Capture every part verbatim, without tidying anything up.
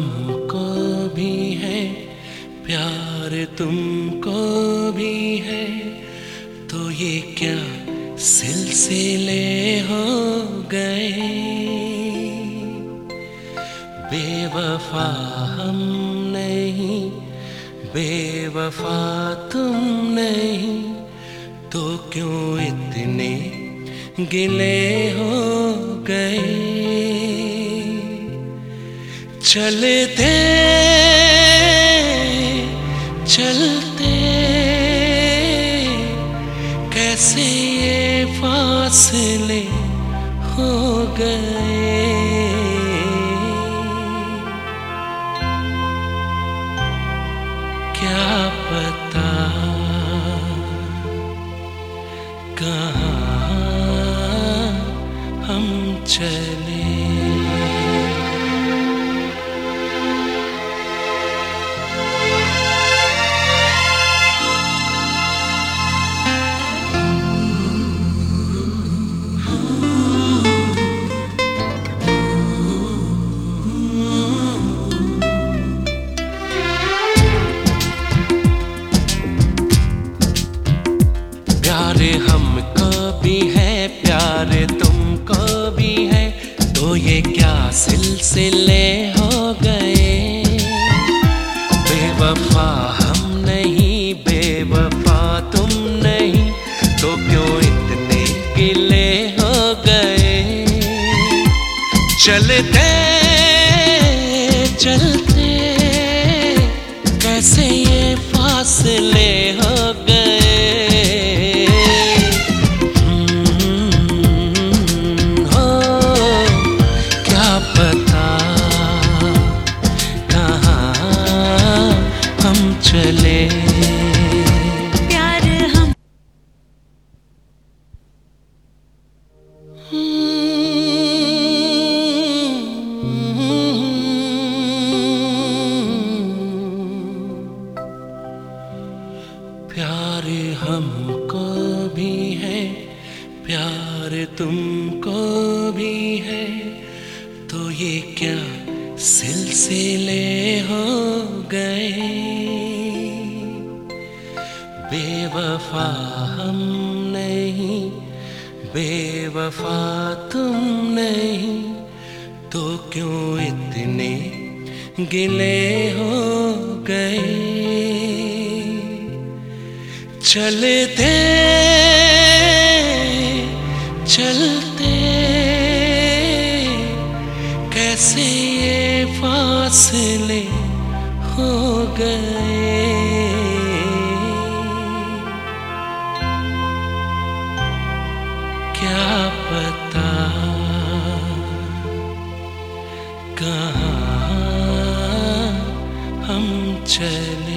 हमको भी है, प्यार तुमको भी है, तो ये क्या सिलसिले हो गए। बेवफा हम नहीं, बेवफा तुम नहीं, तो क्यों इतने गिले हो गए। चलते चलते कैसे ये फासले हो गए। क्या पता कहाँ हम चले। प्यार हमको भी है, प्यार तुमको भी है, तो ये क्या सिलसिले हो गए। बेवफा हम नहीं, बेवफा तुम नहीं, तो क्यों इतने गिले हो गए। चलते चलते कैसे ये फासले हो गए। चले प्यार हम प्यार हमको भी है, प्यार तुमको भी है, तो ये क्या सिलसिले हो गए। बेवफा हम नहीं, बेवफा तुम नहीं, तो क्यों इतने गिले हो गए। चलते चलते कैसे ये फासले हो गए। क्या पता कहाँ हम चले।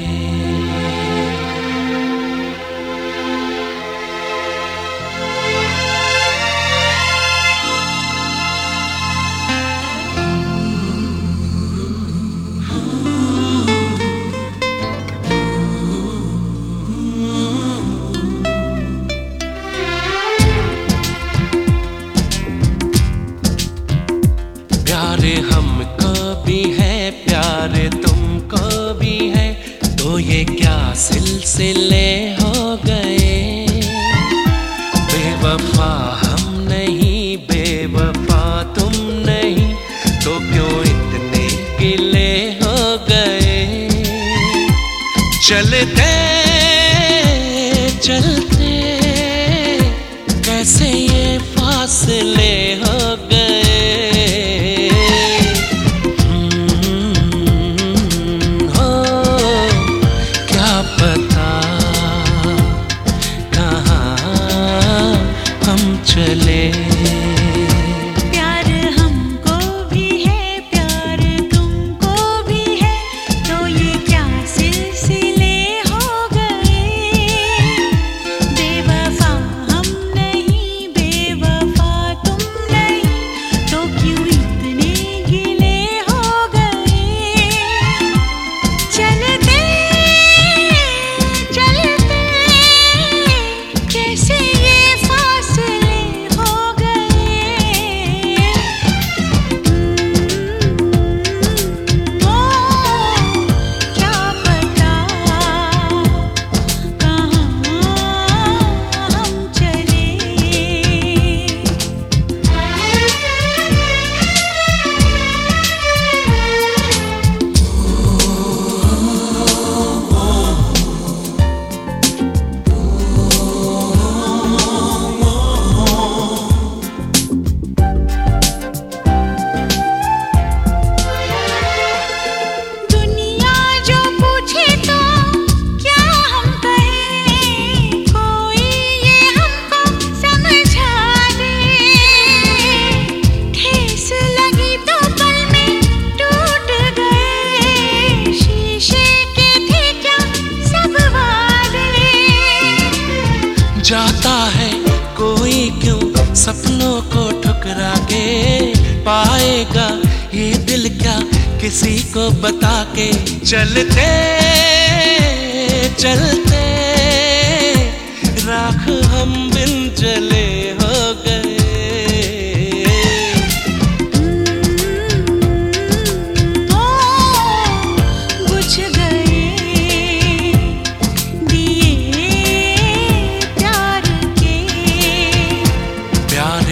प्यार हमको भी है, प्यार तुमको भी है, तो ये क्या सिलसिले हो गए। बेवफा हम नहीं, बेवफा तुम नहीं, तो क्यों इतने गिले हो गए। चलते चलते कैसे ये फासले हो गए। चले प्यार हमको भी है, प्यार तुमको भी है, तो ये क्या सिलसिले हो गए। बेवफा हम नहीं, बेवफा तुम नहीं, सपनों को ठुकरा के पाएगा ये दिल क्या किसी को बता के। चलते चलते राख हम बिन जले